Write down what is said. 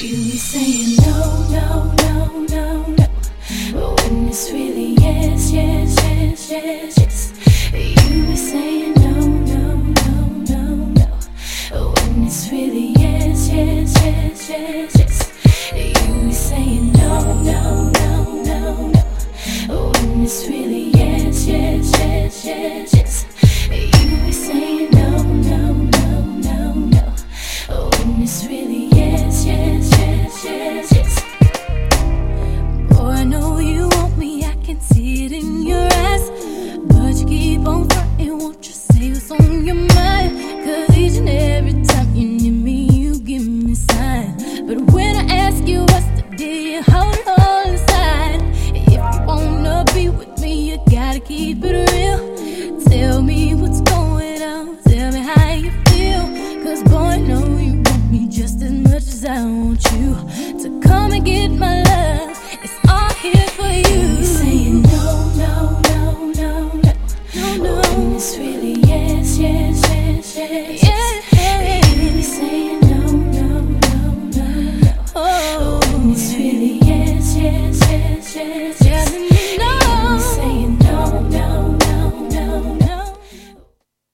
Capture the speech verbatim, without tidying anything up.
You be saying no, no, no, no, no, but when it's really yes, yes, yes, yes, yes. You be saying no, no, no, no, no, but when it's really yes, yes, yes, yes, yes. You be saying no, no, no, no, no, but when it's really yes, yes, yes, yes, yes. You be saying no, no, no, no, no, but when it's really yes, yes, yes, yes, yes. Boy, I know you want me, I can see it in your eyes, but you keep on fronting, won't you say what's on your mind? Cause each and every time you need me, you give me signs. But when I ask you what's the deal, you hold it all inside. If you wanna be with me, you gotta keep it real. Tell me what's going on, tell me how you feel. Cause boy, I know you want me just as much as I want you. To come and get my love, it's all here for you.